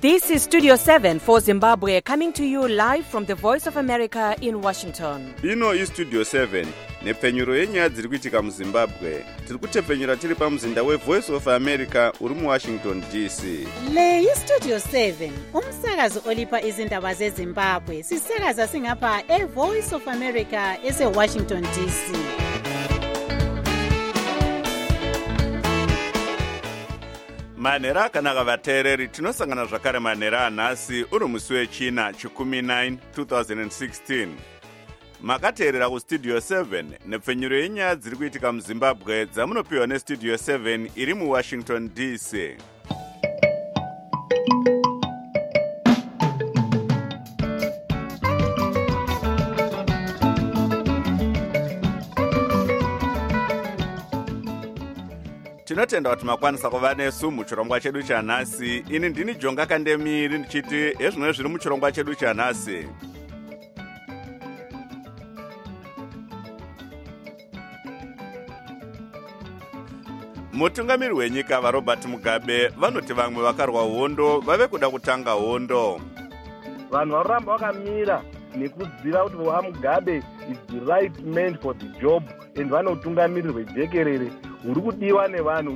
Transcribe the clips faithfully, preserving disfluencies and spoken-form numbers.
This is Studio seven for Zimbabwe, coming to you live from the Voice of America in Washington. Ino is Studio seven, nepfenyuro yenyaya dziri kuitika muZimbabwe. Tiri kutepfenyura tiri pamuzinda we Voice of America uri muWashington D C. Le yi Studio seven, umsakazo olipa izindaba zeZimbabwe. Sisakaza singapha e Voice of America ese Washington D C. Manhero akanaka vateereri, tinosangana zvakare manhero anhasi uri musi wechina chikumi nine twenty sixteen. Makateerera kustudio seven nepfenyuro yenyaya dziri kuitika muZimbabwe dzamunopiwa nestudio seven iri muWashington D C. Tinotenda kuti makwanisa kuva nesu muchirongwa chedu chanhasi. Ini ndini Jonga Kandemiri ndichiti ezvino zviri muchirongwa chedu chanhasi. Mutungamiri wenyika vaRobert Mugabe vanoti vamwe vakarwa hondo vave kuda kutanga hondo. Vanhu varamba vakamira nekudziva kuti wa Mugabe is the right man for the job and vanotungamiriri hwejekerere huri kudiwa nevanhu.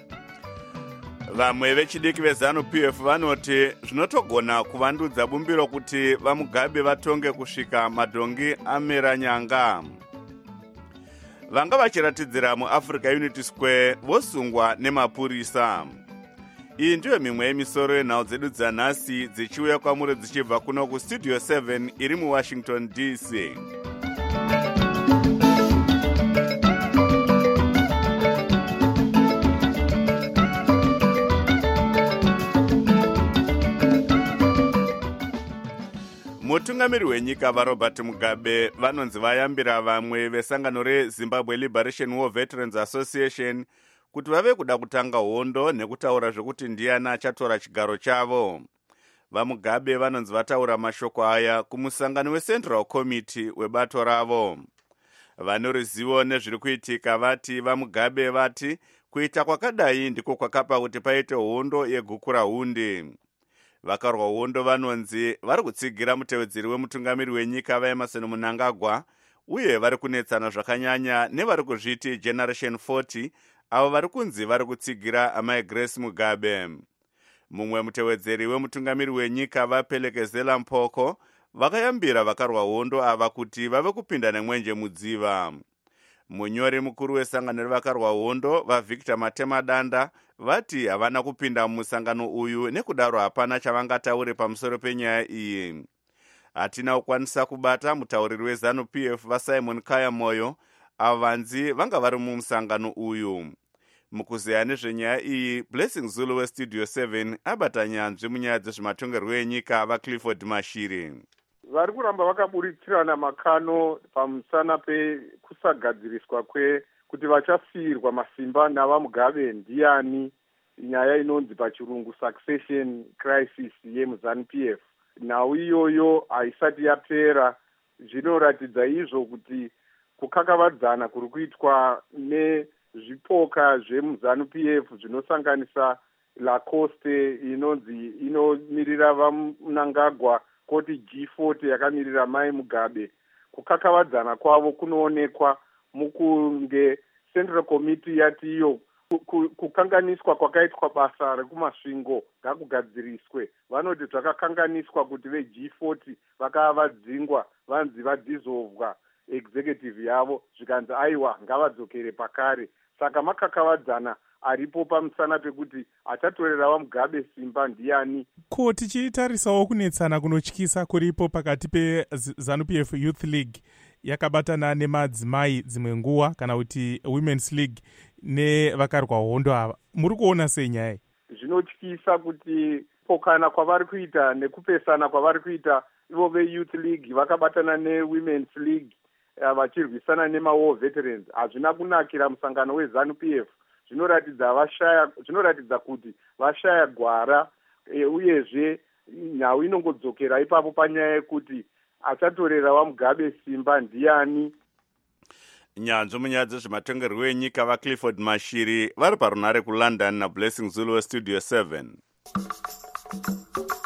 Vamwe vechidiki veZanu P F vanoti zvinotogona kuvandudza bumbiro kuti vaMugabe vatonge kusvika madhongi amera nyanga. Vanga vachiratidzira muAfrica Unity Square vosungwa nemapurisa. Iyi ndiyo mimwe yemisoro yenhau dzedu dzanhasi dzichiuya kwamuri dzichibva kuno kustudio seven iri muWashington D C. Mutungamiri wenyika vaRobert Mugabe vanonzi vayambira vamwe vesangano reZimbabwe Liberation War Veterans Association kuti vave kuda kutanga hondo nekutaura zvekuti ndiani achatora chigaro chavo. VaMugabe vanonzi vataura mashoko aya kumusangano weCentral Committee webato ravo. Vane ruzivo nezviri kuitika vati vaMugabe vati kuita kwakadai ndiko kwakapa kuti paite hondo yegukura hundi. Vakarwa hondo vanonzi vari kutsigira mutevedzeri wemutungamiri wenyika vaEmerson Mnangagwa uye vari kunetsana zvakanyanya nevari kuzviti Generation forty avo vari kunzi vari kutsigira amai Grace Mugabe. Mumwe mutevedzeri wemutungamiri wenyika vaPelekezela Mpoko vakayambira vakarwa hondo ava kuti vave kupinda nemwenje mudziva. Munyori mukuru wesangano revakarwa hondo vaVictor Matemadanda vati havana kupinda mumusangano uyu nekudaro hapana chavangataure pamusoro penyaya iyi. Hatina kukwanisa kubata mutauriri weZanu P F vaSimon Kaya Moyo avanzi vanga vari mumusangano uyu. Mukuzeya nezvenyaya iyi, Blessing Zulu westudio seven abata nyanzvi munyaya dzezvematongerwo enyika vaClifford Mashiri. Vari kuramba vakaburitsirana makano pamusana pekusagadziriswa kwe kuti vachasiyirwa masimba navaMugabe ndiani, nyaya inonzi pachirungu succession crisis yemuZanu P F. Nhau iyoyo haisati yapera. Zvinoratidza izvo kuti kukakavadzana kuri kuitwa nezvipoka zvemuZanu P F zvinosanganisa Lacoste inonzi inomirira vaMnangagwa, koti G forty yakamirira mai Mugabe. Kukakavadzana kwavo kunoonekwa mukunge Central Committee yati iyo kukanganiswa kwakaitwa basa rekumasvingo ngakugadziriswe. Vanoti zvakakanganiswa kuti veG forty vakava vadzingwa vanzi vadizolvwa executive yavo, zvikanzi aiwa ngavadzokere pakare. Saka makakavadzana aripo pamusana pekuti achatorera vaMugabe simba ndiani. Ko tichitarisawo kunetsana kunotyisa kuripo pakati peZanu P F Youth League yakabatana nemadzimai dzimwe nguva kana kuti Women's League nevakarwa hondo ava, muri kuona sei nyaya? Zvinotyisa kuti pokana kwavari kuita nekupesana kwavari kuita ivo veYouth League vakabatana neWomen's League vachirwisana nemaWar Veterans hazvina kunakira musangano weZanu P F. Zvinoratidza vashaya, zvinoratidza kuti vashaya gwara e, uyezve nhau inongodzokera ipapo panyaya yekuti achatorera vaMugabe simba ndiani. Nyanzvi munyaya dzezvematongerwo enyika vaClifford Mashiri vari parunare kuLondon naBlessing Zulu westudio seven.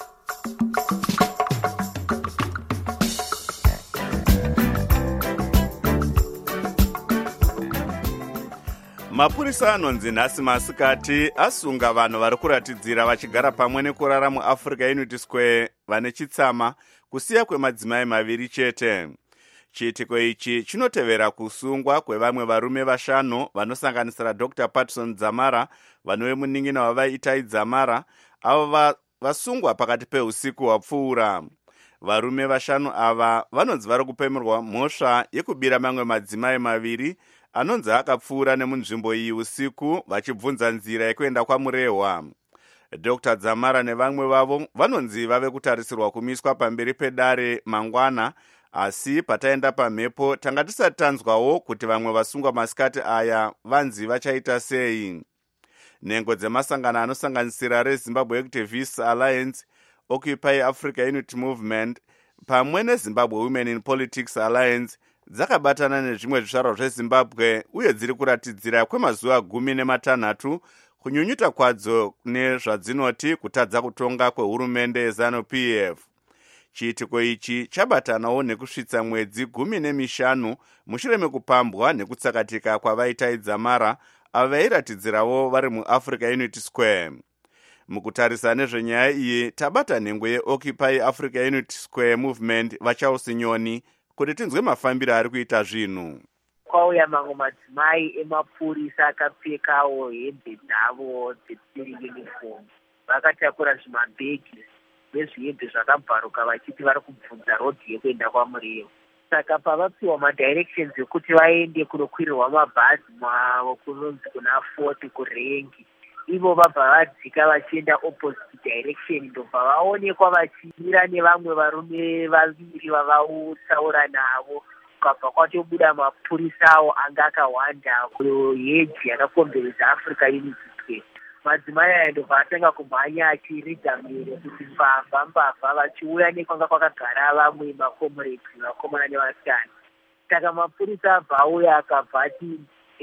mapurisa anonzi nhasi masikati asunga vanhu vari kuratidzira vachigara pamwe nekurara muafrica unity square vane chitsama kusiya kwemadzimai maviri chete. Chiitiko ichi chinotevera kusungwa kwevamwe varume vashanu vanosanganisira Doctor Patson Dzamara, vanove munin'ina wavaitai Dzamara, avo vasungwa pakati peusiku hwapfuura. Varume vashanu ava vanonzi vari kupemerwa mhosva yekubira mamwe madzimai maviri anonzi akapfuura nemunzvimbo iyi usiku vachibvunza nzira yekuenda kwamurehwa. Doctor Dzamara nevamwe vavo vanonzi vave kutarisirwa kumiswa pamberi pedare mangwana, asi pataenda pamhepo tanga tisati tanzwawo kuti vamwe vasungwa masikati aya vanzi vachaita sei. Nhengo dzemasangano anosanganisira reZimbabwe Activists Alliance, Occupy Africa Unity Movement pamwe neZimbabwe Women in Politics Alliance dzakabatana nezvimwe zvizvarwa zveZimbabwe uye dziri kuratidzira kwemazuva gumi nematanhatu kunyunyuta kwadzo nezvadzinoti kutadza kutonga kwehurumende yeZANU P F. Chiitiko ichi chabatanawo nekusvitsa mwedzi gumi nemishanu mushure mekupambwa nekutsakatika kwavaitai Dzamara avo vairatidzirawo vari muAfrica Unity Square. Mukutarisa nezvenyaya iyi tabata nhengo yeOccupy Africa Unity Square Movement vaCharles Nyoni kuti tinzwe mafambiro ari kuita zvinhu. Kwauya mamwe madzimai emapurisa akapfekawo hembe dzavo dzecivil uniform, vakatakura zvimabhegi nezvihembe zvakabvaruka vachiti vari kubvunza rodhi yekuenda kwamurehwa. Saka pavapiwa madirections ekuti vaende kunokwirirwa mabhazi mavo kunonzi kuna Fort kurengi, ivo vabva vadzika vachienda opposite direction, ndobva vaonekwa vachimira nevamwe varume vaviri vavautsaura navo. Kabva kwatobuda mapurisa avo anga akawanda kuheji yakakomberedza Africa Unity Square. Madzimai aya ndobva atanga kumhanya achiridza mhere kuti mbavha mbavha vachiuya nekwanga kwakagara vamwe makomrades vakomana nevasikana. Saka mapurisa abva auya akabva ati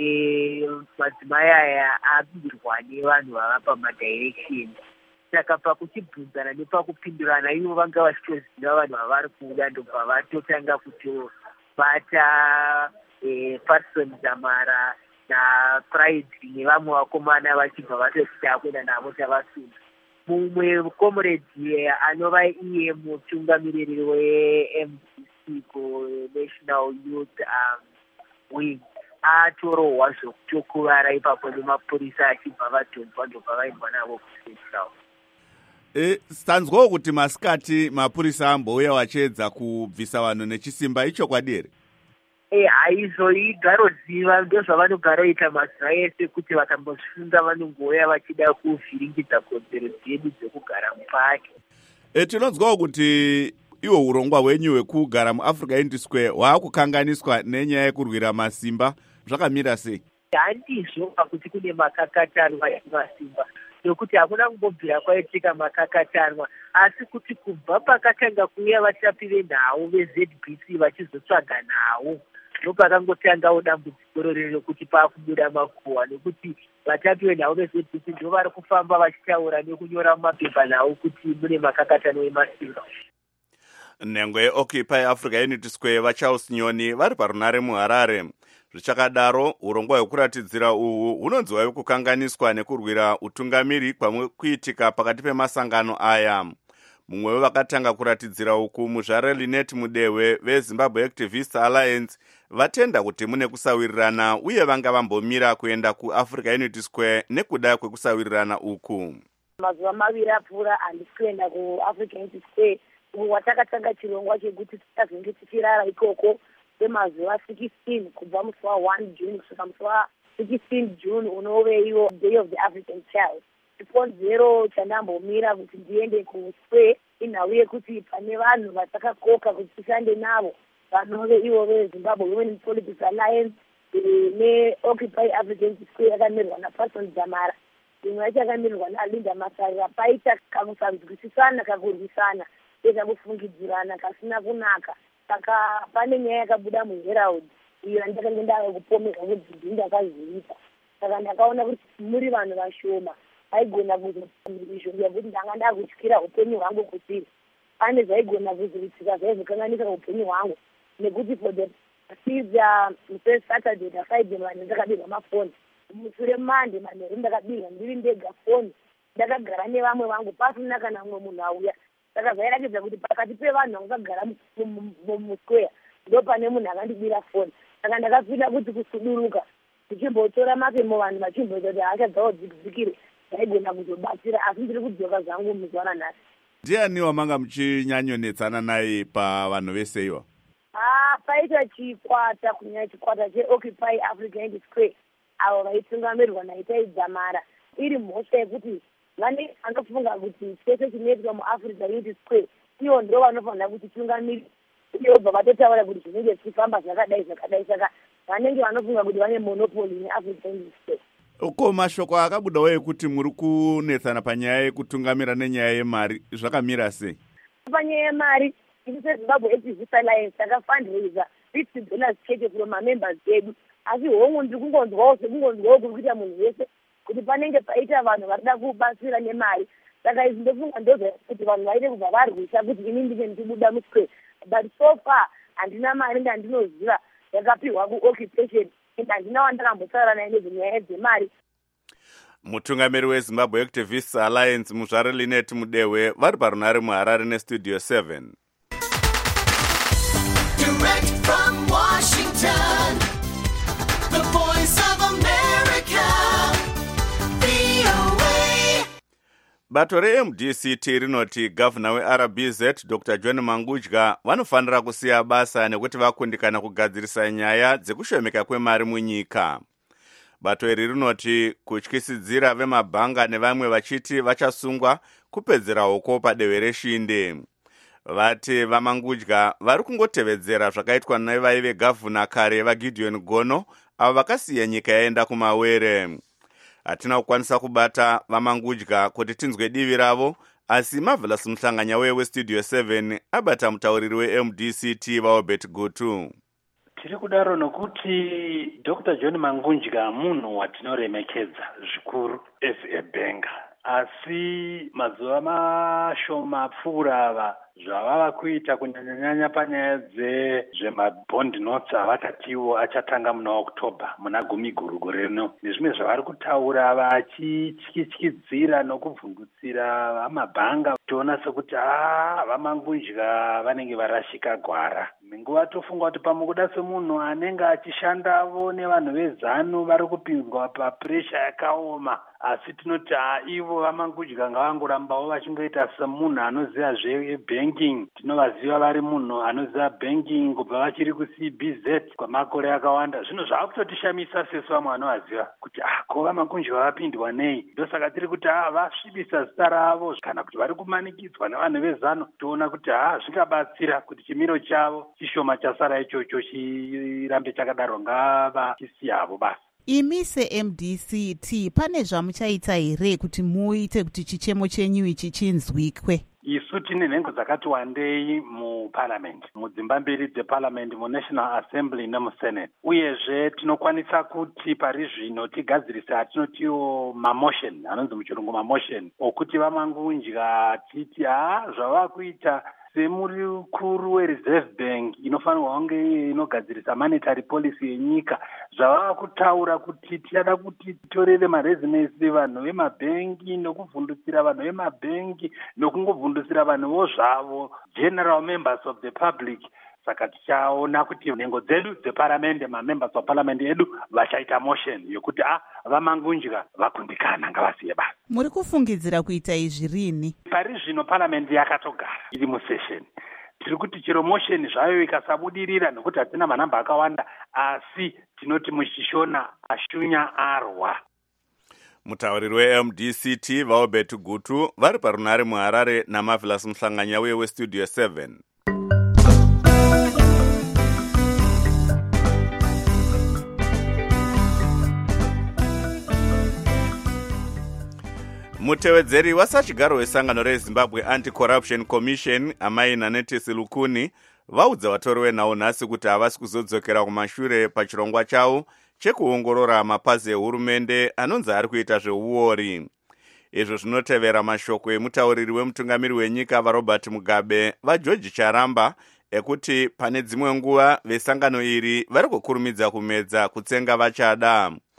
e, madzimai aya abirwa nevanhu vava pamadirection. Saka pakuchibvunzana nepakupindurana ivo vanga vachitoziva vanhu vavari kuuya, ndobva vatotanga kutobata e, Patson Dzamara naPride nevamwe vakomana vachibva vatoti akuenda navo tavasunga. Mumwe comrade anova iye mutungamiriri we-M D C ku-National Youth um, Wing atorohwa zvokutokuvara ipapo nemapurisa achibva vadhonzwa ndobva vaendwa navo kuCentral. E, stanzwawo kuti masikati mapurisa ambouya vachiedza kubvisa vanhu nechisimba, icho kwadiri? E, haizoiga roziva ndozvavanogara ita mazuva ese kuti vakambosvunga vanongouya vachida kuvhiringidza kodzero dzedu dzekugara mupaki. E, tinonzwawo kuti iwo urongwa hwenyu hwekugara muAfrica Unity Square hwaakukanganiswa nenyaya yekurwira masimba. Zvakamira sei? Handizvo pakuti kune makakatanwa emasimba, nokuti hakuna kumbobvira kwaitika makakatanwa, asi kuti kubva pakatanga kuuya vachapi venhau veZ B C vachizotsvaga nhau ndopakangotangawo dambudziko rero rekuti paakubuda makuhwa, nekuti vatapi venhau veZ B C ndo vari kufamba vachitaura nekunyora mumapepa nhau kuti mune makakatanwa emasimba. Nhengo yeOccupy Africa Unity Square vaCharles Nyoni vari parunare muHarare. Zvichakadaro, urongwa hwekuratidzira uhu hunonzi hwave kukanganiswa nekurwira utungamiri kwamwe kuitika pakati pemasangano aya. Mumwe wevakatanga kuratidzira uku muzvare Linet Mudewe veZimbabwe Activists Alliance vatenda kuti mune kusawirirana uye vanga vambomira kuenda kuAfrica Unity Square nekuda kwekusawirirana uku. Mazuva maviri apfuura handisi kuenda kuAfrica Unity Square, watakatanga chirongwa chekuti tazenge tichirara ikoko kwemazuva sixteen kubva musi wa-one June kusvika musi wa-sixteen June unove iwo Day of the African Child. Chikonzero chandambomira kuti ndiende kuSquare inhau yekuti pane vanhu vatakakoka kuti tishande navo vanove ivo veZimbabwe Women in Politics Alliance neOccupy Africa Unity Square yakamirwa naPatson Dzamara, imwe yacho yakamirwa naLinda Masarira. Paita kamusanzwisisana kakurwisana ekakufungidzirana kasina kunaka. Saka pane nyaya yakabuda muHerald iyo yandakanga ndava kupomerwa kuti ndakaziita. Saka ndakaona kuti muri vanhu vashoma vaigona kuzoizvonga kuti ndanga ndakutyira upenyu hwangu kuti pane zvaigona kuzoitika zvaizokanganisa upenyu hwangu, nekuti for the since uh, first Saturday na Friday vanhu ndakabirwa mafoni mushure mande manheru ndakabirwa ndiri ndega foni ndakagara nevamwe vangu pasina kana mumwe munhu auya. Saka zvairatidza kuti pakati pevanhu vangagara musquare ndo pane munhu akandibira foni. Saka ndakapinda kuti kusuduruka ndichimbotora mapemo vanhu vachimboita kuti haachadzawo dzikizikire zvaigona kuzobatsira, asi ndiri kudzoka zvangu muzuva nhasi. Ndianiwa manga muchinyanyonetsana naye pavanhu vese iwa? Ah, paita chikwata kunyanya chikwata cheOccupy Africa Unity Square avo vaitungamirirwa naItai Dzamara. Iri mhosva yekuti vanenge vanofunga kuti chese chinoitwa muAfrica Unity Square ivo ndo vanofanira kuti tungamirira, uye vobva vatotaura kuti zvinenge zvichifamba zvakadai zvakadai. Saka vanenge vanofunga kuti vane monopoli neAfrica Unity Square. Uko mashoko akabudawo ekuti muri kunetsana panyaya yekutungamira nenyaya yemari, zvakamira sei? Panyaya yemari, ini seZimbabwe Activist Alliance takafundraiser fifty dollars chete from mamembers edu, asi hongu ndiri kungonzwawo sekungonzwawo kuri kuita munhu wese kuti panenge paita vanhu varida kubatsira nemari. Saka izvi ndofunga ndozvakuti vanhu vaite kubva varwisa kuti ini ndine ndichibuda musquare, but so far handina mari ndandinoziva yakapiwa kuoccupation, handina wandakambotaura naye nezvenyaya dzemari. Mutungamiri weZimbabwe Activists Alliance Muzvare Linet Mudewe vari parunare muHarare nestudio seven. Direct from Washington, the voice of America, V O A. Bato reM D C T rinoti gavana weR B Z Doctor John Mangudya vanofanira kusiya basa nekuti vakundikana kugadzirisa nyaya dzekushomeka kwemari munyika. Bato iri rinoti kutyisidzira vemabhanga nevamwe vachiti vachasungwa kupedzera uko padehwe reshinde. Vati vaMangudya vari kungotevedzera zvakaitwa nevaive gavana kare vaGideon Gono avo vakasiya nyika yaenda kumawere. Hatina kukwanisa kubata vaMangudya kuti tinzwe divi ravo, asi Marvelous Muhlanganya westudio seven abata mutauriri weM D C T vaObert Gutu. Tiri kudaro nokuti Doctor John Mangudya munhu watinoremekedza zvikuru as a banker, asi mazuva mashoma pfuura ava zvavava kuita kunyanyanyanya panyaya dzezvemabond notes avakatiwo achatanga muna October muna gumi guru gore rino, nezvimwe zvavari kutaura vachityityidzira nokuvhundutsira vamabhanga, toona sekuti ah vaMangudya vanenge varashika gwara. Nguva tofunga kuti pamukuda semunhu anenge achishandavo nevanhu vezanu vari kupindwa papresha yakaoma, asi tinoti ivo vaMangudya ngavangorambawo vachingoita semunhu anoziva zvebanking. Tinovaziva vari munhu anoziva banking kubva vachiri kuC B Z kwamakore akawanda. Zvino zvaakutotishamisa sesu vamwe vanovaziva kuti ah ko vaMangudya vapindwa nei. Ndosaka tiri kuti ah vasvibisa zita ravo, kana kuti vari kumanikidzwa nevanhu vezano, toona kuti ah zvingabatsira kuti chimiro chavo chishoma chasara ichocho chirambe chakadaro, ngava chisiyavo basa. Imi seM D C T pane zvamuchaita here kuti muite kuti chichemo chenyu ichi chinzwikwe? Isu tine nhengo dzakati wandei muparliament, mudzimba mbiri dzeparliament, muNational Assembly nemuSenate, uyezve tinokwanisa kuti pari zvino tigadzirise atinotiwo mamotion, anonzi muchirungu mamotion, okuti vaMangudya titi ah zvava kuita semuri kuru weReserve Bank inofanirwa kunge inogadzirisa monetary policy yenyika, zvava kutaura kuti tichada kuti titorere marezinesi vanhu vemabhengi nokuvhundutsira vanhu vemabhengi nokungovhundutsira vanhuvo zvavo, general members of the public. Saka tichaona kuti nhengo dzedu dzeparliament, mamembers of parliament edu vachaita motion yokuti ah vaMangudya vakundikana ngavasiye basa. Muri kufungidzira kuita izvi rini? Pari zvino parliament yakatogara iri musession. Tiri kuti chero motion zvayo ikasabudirira nokuti hatina manhamba akawanda, asi tinoti muchishona ashunya arwa. Mutauriri weM D C T vaObert Gutu vari parunare muHarare naMarvelous Muhlanganya westudio seven. Mutevedzeri wasachigaro wesangano reZimbabwe Anti-Corruption Commission Amai Nanette Silukuni vaudza vatori venhau nhasi kuti havasi kuzodzokera kumashure pachirongwa chavo chekuongorora mapazi ehurumende anonzi ari kuita zveuori. Izvo zvinotevera mashoko emutauriri wemutungamiri wenyika vaRobert Mugabe vaGeorge Charamba ekuti pane dzimwe nguva vesangano iri vari kukurumidza kumedza kutsenga vachada.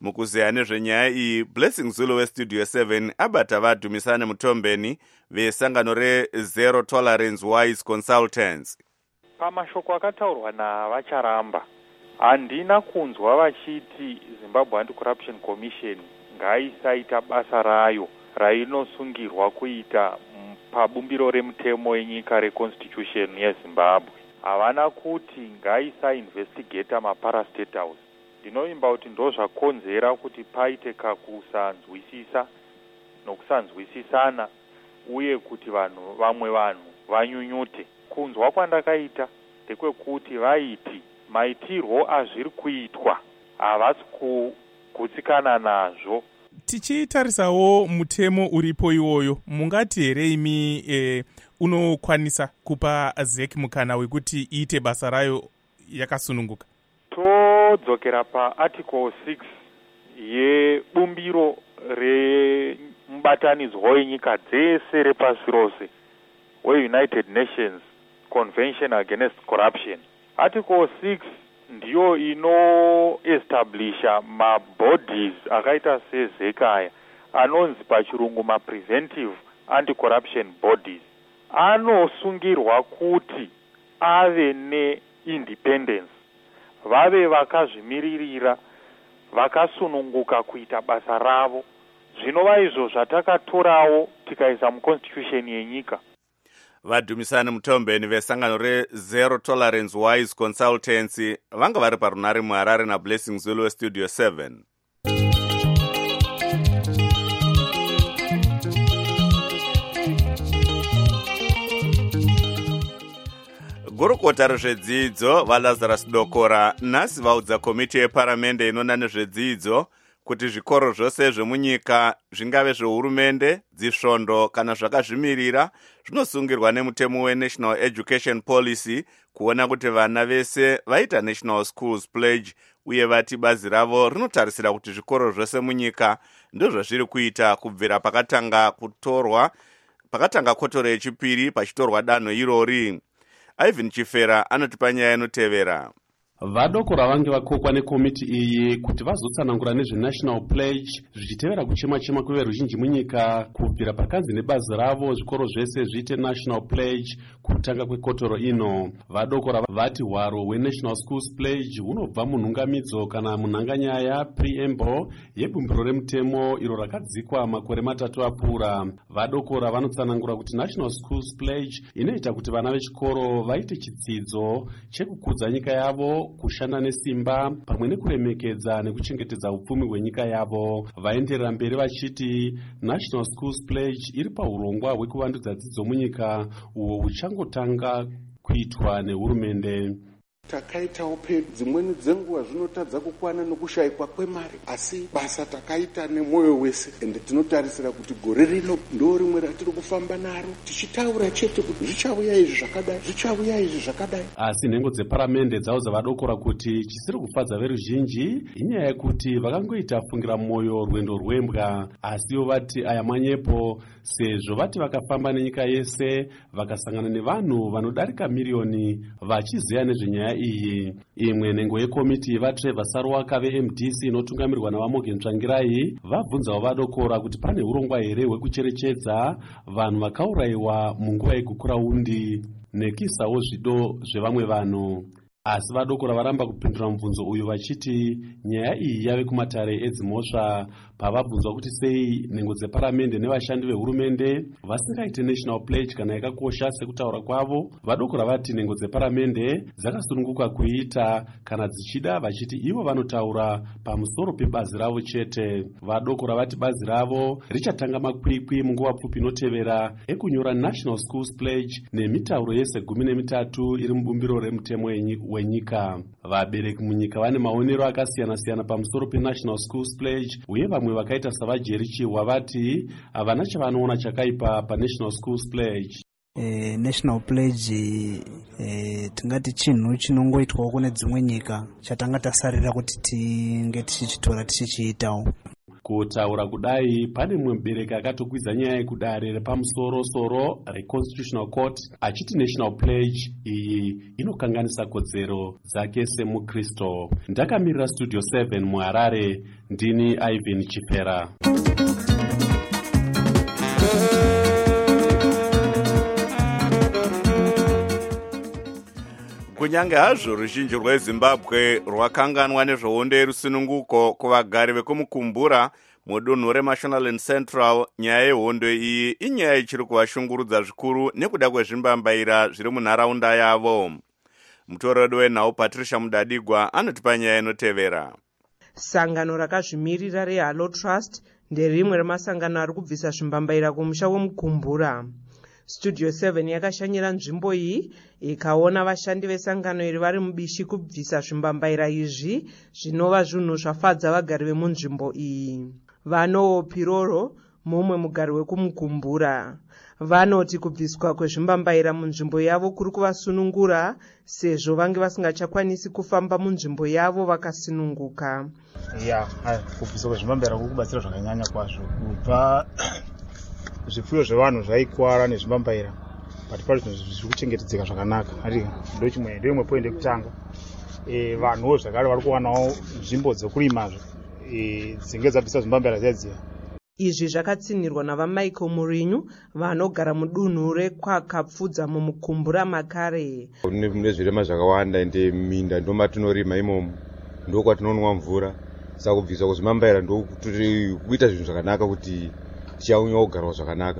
mukuzeya nezvenyaya iyi Blessing Zulu westudio seven abata vadhumisane mutombeni vesangano rezero tolerance wise consultants. Pamashoko akataurwa navacharamba handina kunzwa vachiti Zimbabwe Anti-Corruption Commission ngaisaita basa rayo rainosungirwa kuita pabumbiro remutemo yenyika reconstitution yeZimbabwe. Havana kuti ngaisainvestigata maparastate house. Ndinoimba kuti ndo zvakonzera kuti paite kakusanzwisisa nokusanzwisisana uye kuti vanhu vamwe vanhu vanyunyute. Kunzwa kwandakaita ndekwekuti vaiti maitirwo azviri kuitwa havasi kugutsikana nazvo. Tichitarisawo mutemo uripo iwoyo, mungati here imi e, unokwanisa kupa Z E C mukana wekuti iite basa rayo yakasununguka? Todzokera paarticle six yebumbiro remubatanidzwa wenyika dzese repasi rose weUnited Nations Convention Against Corruption. Article six ndiyo inoestablisha mabodies akaita sezekaya anonzi pachirungu mapreventive anti-corruption bodies. Anosungirwa kuti ave neindependence, vave vakazvimiririra, vakasununguka kuita basa ravo. Zvinova izvo zvatakatorawo tikaisa muconstitution yenyika. Vadhumisani mutombeni vesangano rezero tolerance wise consultancy vanga vari parunare muHarare naBlessing Zulu westudio seven. Gurukota rezvedzidzo vaLazarus Dokora nhasi vaudza komiti yeparamende inoona nezvedzidzo kuti zvikoro zvose zvemunyika zvingave zvehurumende, dzisvondo kana zvakazvimirira zvinosungirwa nemutemo weNational Education Policy kuona kuti vana vese vaita National Schools Pledge uye vati bazi ravo rinotarisira kuti zvikoro zvose munyika ndozvazviri kuita kubvira pakatanga kutorwa pakatanga kotoro yechipiri pachitorwa danho irori. Ivan Chifera anotipa nyaya inotevera. Vadokora vange vakokwa nekomiti iyi kuti vazotsanangura nezveNational Pledge zvichitevera kuchema-chema kweveruzhinji munyika kubvira pakanzi nebazi ravo zvikoro zvese zviite National Pledge kutanga kwekotoro ino. Vadokora vati hwaro hweNational Schools Pledge hunobva munhungamidzo kana munhanganyaya preamble yebumbiro remutemo iro rakadzikwa makore matatu apfuura. Vadokora vanotsanangura kuti National Schools Pledge inoita kuti vana vechikoro vaite chidzidzo chekukudza nyika yavo, kushanda nesimba pamwe nekuremekedza nekuchengetedza upfumi hwenyika yavo. Vaenderera mberi vachiti National Schools Pledge iri paurongwa hwekuvandudza dzidzo munyika uwo huchangotanga kuitwa nehurumende. Takaitawo pedu dzimweni dzenguva zvinotadza kukwana nokushayikwa kwemari, asi basa takaita nemwoyo wese, ende tinotarisira kuti gore rino ndo rimwe ratiri kufamba naro tichitaura chete kuti zvichauya izvi zvakadai, zvichauya izvi zvakadai. Asi nhengo dzeparamende dzaudza vadokora kuti chisiri kufadza veruzhinji inyaya yekuti vakangoita fungira mwoyo rwendo rwembwa, asiwo vati aya manyepo sezvo vati vakafamba nenyika yese vakasangana nevanhu vanodarika miriyoni vachiziya nezvenyaya iyi. Imwe nhengo yekomiti vaTrevor Sarwaka veM D C inotungamirwa navaMorgan Tsvangirai vabvunzawo vadokora kuti pane urongwa here hwekucherechedza vanhu vakaurayiwa munguva yegukura-undi nekisawo zvido zvevamwe vanhu. Asi vadokora varamba kupindura mubvunzo uyu vachiti nyaya iyi yave kumatare edzimhosva pavabvunzwa kuti sei nhengo dzeparamende nevashandi vehurumende vasingaite National Pledge kana yakakosha sekutaura kwavo. Vadokora vati nhengo dzeparamende dzakasununguka kuita kana dzichida, vachiti ivo vanotaura pamusoro pebazi ravo chete. Vadokora vati bazi ravo richatanga makwikwi munguva pfupi inotevera ekunyora National Schools Pledge nemitauro yese gumi nemitatu iri mubumbiro remutemo wenyika. Vabereki munyika vane maonero akasiyana-siyana pamusoro peNational Schools Pledge uye vamwe vakaita savajeri chihwa vati havana chavanoona chakaipa paNational Schools Pledge. Eh, National Pledge eh, tingati chinhu chinongoitwawo kune dzimwe nyika chatanga tasarira kuti tinge tichichitora tichichiitawo. Kutaura kudai pane mumwe mubereki akatokwidza nyaya yekudare repamusoro-soro reconstitutional court achiti national pledge iyi inokanganisa kodzero dzake semukristu. Ndakamirira studio seven muHarare, ndini Ivan Chipera. kunyange hazvo ruzhinji rwezimbabwe rwakanganwa nezvehondo yerusununguko kuvagari vekumukumbura mudunhu remashonaland central, nyaya yehondo iyi inyaya ichiri kuvashungurudza zvikuru nekuda kwezvimbambaira zviri munharaunda yavo. Mutoreri wenhau Patricia Mudadigwa anotipa nyaya inotevera. Sangano rakazvimirira reHalo Trust nderimwe remasangano ari kubvisa zvimbambaira kumusha wemukumbura. Studio seven yakashanyira nzvimbo iyi ikaona vashandi vesangano iri vari mubishi kubvisa zvimbambaira izvi zvinova zvinhu zvafadza vagari vemunzvimbo iyi. Vano Piroro, mumwe mugari wekumukumbura, vanoti kubviswa kwezvimbambaira munzvimbo yavo kuri kuvasunungura sezvo vange vasingachakwanisi kufamba munzvimbo yavo vakasununguka. Ya, kubviswa kwezvimbambaira kuri kubatsira zvakanyanya kwazvo. Kubva zvipfuyo zvevanhu zvaikwara nezvimbambaira pati pari zviri kuchengetedzeka zvakanaka. Ari ndo chimwe ndo imwe point yekutanga. E, vanhuwo zvakare vari kuwanawo nzvimbo dzokurimazvo e, dzinge dzabvisa zvimbambaira zviyadziya. Izvi zvakatsinirwa navaMichael Murinyu vanogara mudunhu rekwakapfudza mumukumbura makare. Mune zvirema zvakawanda ende minda ndo matinorima imomo, ndo kwatinonwa mvura. Saka kubviswa kwezvimbambaira ndo kuita zvinhu zvakanaka kuti tichaunyawo kugarawo zvakanaka.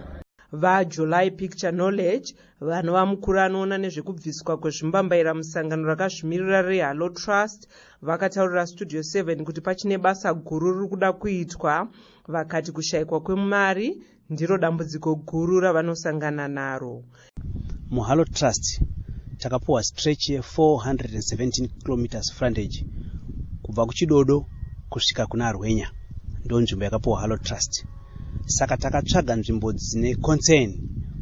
VaJuly Picture Knowledge vanova mukuru anoona nezvekubviswa kwezvimbambaira musangano rakazvimirira reHalo Trust vakataurira Studio seven kuti pachine basa guru riri kuda kuitwa. Vakati kushayikwa kwemari ndiro dambudziko guru ravanosangana naro. MuHalo Trust takapuwa stretch ye four hundred seventeen kilometers frontage kubva kuchidodo kusvika kuna Rwenya, ndo nzvimbo yakapuwa Halo Trust. Saka takatsvaga nzvimbo dzine concern,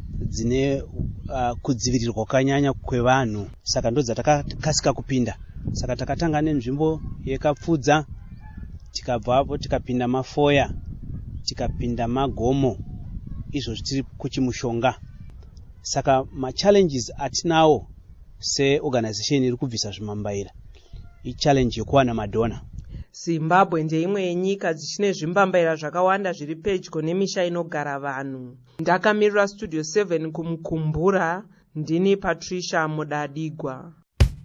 dzine uh, kudzivirirwa kwakanyanya kwevanhu, saka ndo dzatakakasika kupinda. Saka takatanga nenzvimbo yekapfudza, tikabvapo tikapinda Mafoya, tikapinda Magomo, izvo zvitiri kuchimushonga. Saka ma challenges atinawo se organization iri kubvisa zvimambaira i challenge yokuwana madona. Zimbabwe ndeimwe yenyika dzichine zvimbambaira zvakawanda zviri pedyo nemisha inogara vanhu. Ndakamirira Studio seven kumukumbura, ndini Patricia Mudadigwa.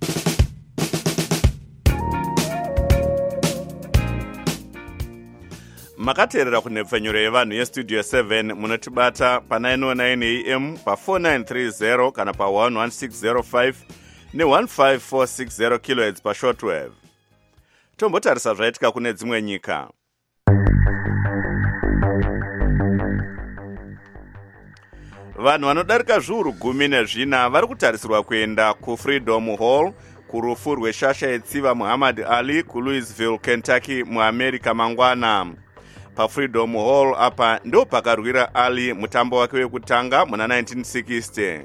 Makateerera kunhepfenyuro yevanhu yestudio seven munotibata pa nine oh nine A M, pa four nine three zero kana pa one one six zero five ne one five four six zero kilohertz pa shortwave. Tombotarisa zvaitika kune dzimwe nyika. Vanhu vanodarika zviuru gumi nezvina vari kutarisirwa kuenda kuFreedom Hall kurufu rweshasha yetsiva Muhammad Ali kuLouisville, Kentucky muAmerica mangwana. PaFreedom Hall apa ndo pakarwira Ali mutambo wake wekutanga muna nineteen sixty.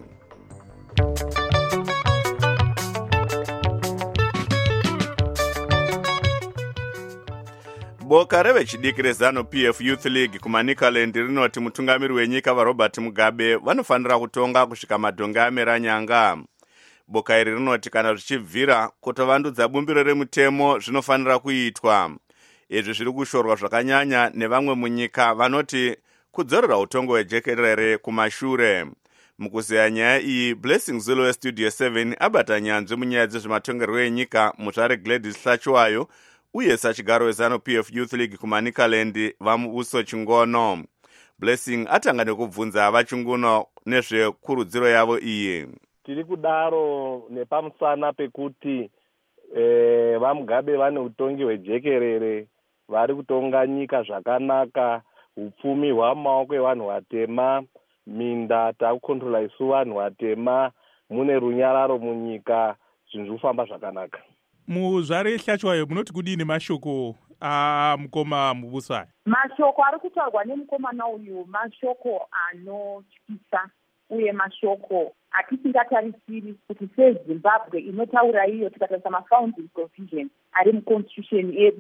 Boka revechidiki rezano P F Youth League kuManicaland rinoti mutungamiri wenyika vaRobert Mugabe vanofanira kutonga kusvika madhonge amera nyanga. Boka iri rinoti kana zvichibvira kutovandudzwa bumbiro remutemo zvinofanira kuitwa. Izvi zviri kushorwa zvakanyanya nevamwe munyika vanoti kudzorera utongo hwejekerere kumashure. Mukuzeya nyaya iyi, Blessing Zulu weStudio seven abata nyanzvi munyaya dzezvematongerwo enyika muzvare Gladys Hlachiwayo uye sachigaro wezano P F Youth League kuManicaland vamuuso Chingono. Blessing atanga nekubvunza vachinguno nezvekurudziro yavo iyi. Tiri kudaro nepamusana pekuti eh, vaMugabe vane utongi hwejekerere, vari kutonga nyika zvakanaka, upfumi hwamaoko evanhu vatema, minda takukontrola isu vanhu vatema, mune runyararo munyika, zvinhu zviri kufamba zvakanaka. Muzvare Hlachiwayo munoti kudini mashoko amukoma Mubuswa? Mashoko ari kutaurwa nemukomana uyu mashoko anotyisa uye mashoko atisingatarisiri kuti seZimbabwe inotaura iyo tikatarisa mafounding provision ari muconstitution edu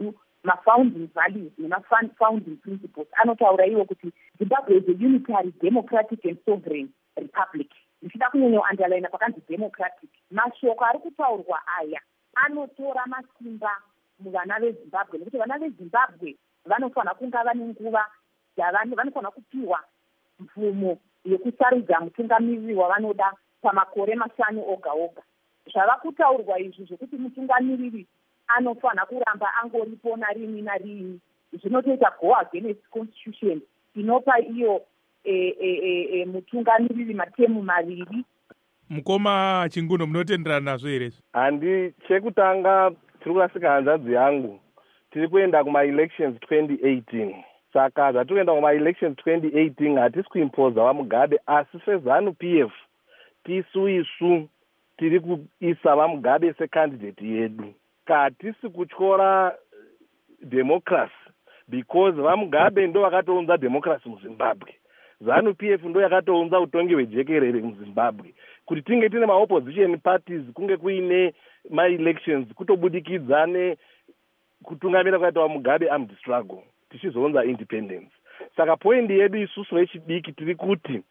mafounding values nemafounding principles anotaura iwo kuti Zimbabwe is a unitary democratic and sovereign republic. Ndichida kunyanya underline pakanzi democratic. Mashoko ari kutaurwa aya anotora masimba muvana vezimbabwe nekuti vana vezimbabwe vanofanira kunga vane nguva vanofanira kupiwa mvumo yekusarudza mutungamiriri wavanoda pamakore mashanu oga oga. Zvava kutaurwa izvi zvokuti mutungamiriri anofanira kuramba angoripo narini narini zvinotoita go against constitution inopa iyo e, e, e, e, mutungamiriri matemu maviri. Mukoma Chinguno, munotenderana nazvo here? Handi chekutanga tiri kurasika hanzvadzi yangu tiri kuenda kuma-elections twenty eighteen. Saka zvatiri kuenda kuma-elections twenty eighteen hatisi kuimpoza vamugabe, asi sezanu P F tisu isu tiri kuisa vamugabe secandidate yedu. Hatisi kutyora democracy because vamugabe ndo vakatounza democracy muZimbabwe. Zanu P F ndo yakatounza utongi hwejekerere muZimbabwe. Kuti tinge tine ma-opposition parties kunge kuine ma-elections kutobudikidza nekutungamira kwakaita vamugabe armed struggle tichizounza independence. Saka point yedu isusu vechidiki tiri kuti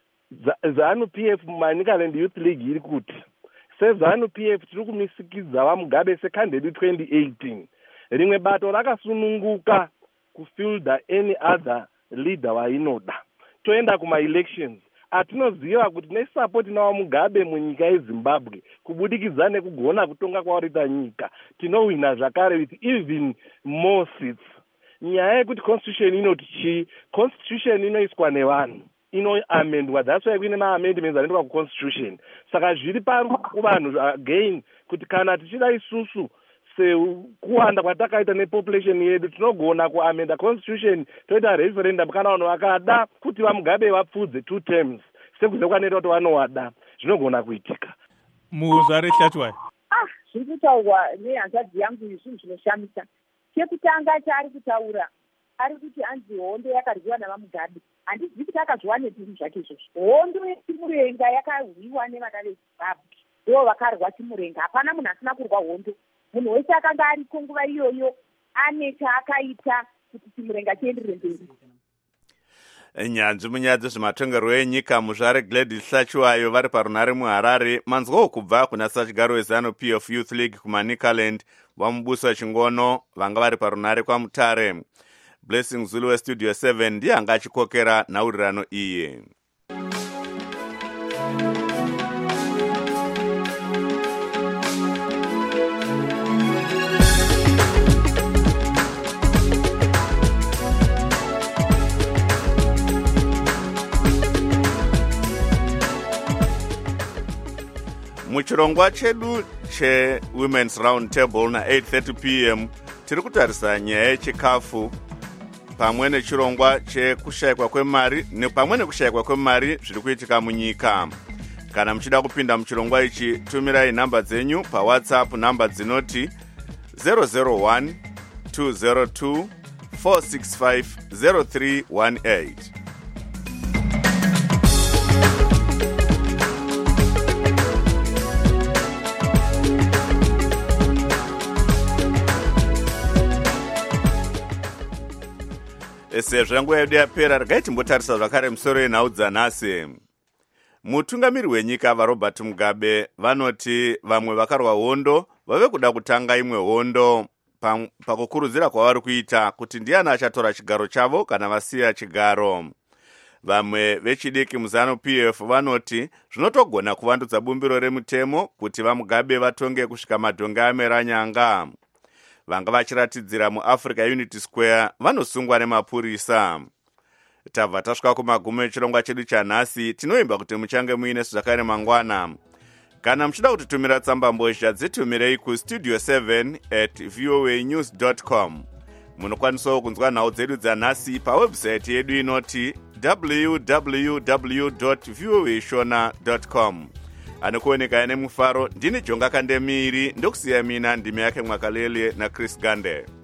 Zanu P F Manicaland Youth League iri kuti sezanu P F tiri kumisikidza vamugabe secondary twenty eighteen. Rimwe bato rakasununguka kufilda any other leader vainoda. Toenda kuma-elections. Atinoziva kuti nesapoti navamugabe munyika yeZimbabwe kubudikidza nekugona kutonga kwawarita nyika tinowina zvakare with even more seats. Nyaya yekuti constitution inoti chi, constitution inoiswa nevanhu inoamendwa, that's why kuine ma-amendments anoitwa kuconstitution. Saka zviri pakuvanhu again kuti kana tichida isusu sekuwanda kwatakaita nepopulation yedu tinogona kuamenda constitution toita referendum kana vanhu vakada kuti vamugabe vapfudze two terms sekuze kwanoita kuti vanovada zvinogona kuitika. Muzvare Hlatshwayo. Ah, zviri kutaurwa nehanzvadzi yangu izvi zvinoshamisa. Chekutanga chaari kutaura ari kuti anzi hondo yakarwiwa navamugabe. Handizivi kuti akazviwane zviri zvake izvozvo. Hondo yechimurenga yakarwiwa nevana veZimbabwe ndo vakarwa chimurenga. Hapana munhu asina kurwa hondo. Munhu wese akanga ariko nguva iyoyo ane chaakaita kuti chimurenga chienderere mberi. Nyanzvi munyaya dzezvematongerwo enyika muzvare Gladys Hlatshwayo vari parunare muHarare. Manzwawo kubva kuna sachigaro wezanu P F Youth League kuManicaland vamubusa Chingono vanga vari parunare kwaMutare. Blessing Zulu weStudio seven ndiye anga achikokera nhaurirano iyi. Muchirongwa chedu che Women's Round Table na eight thirty p m tiri kutarisa nyaya yechikafu pamwe nechirongwa chekushayikwa kwemari nepamwe nekushayikwa kwemari zviri kuitika munyika. Kana muchida kupinda muchirongwa ichi tumirai nhamba dzenyu paWhatsApp nhamba dzinoti zero zero one two zero two four six five zero three one eight. Sezvo nguva yedu yapera, regai timbotarisa zvakare musoro yenhau dzanhasi. Mutungamiri wenyika vaRobert Mugabe vanoti vamwe vakarwa hondo vave kuda kutanga imwe hondo pakukurudzira kwavari kuita kuti ndiani achatora chigaro chavo kana vasiya chigaro. Vamwe vechidiki muzanu P F vanoti zvinotogona kuvandudza bumbiro remutemo kuti vaMugabe vatonge kusvika madhonge ameranyanga. Vanga vachiratidzira muAfrica Unity Square vanosungwa nemapurisa. Tabva tasvika kumagumo echirongwa chedu chanhasi, tinoimba kuti muchange muine zvakare mangwana. Kana muchida kutitumira tsamba mbozha dzitumirei kustudio seven at voa news dot com. Munokwanisawo kunzwa nhau dzedu dzanhasi pawebsite yedu inoti w w w dot voa shona dot com. Anokuoneka ane mufaro ndini Jonga Kandemiri ndokusiya mina ndimi yake Mwakalele na Chris Gande.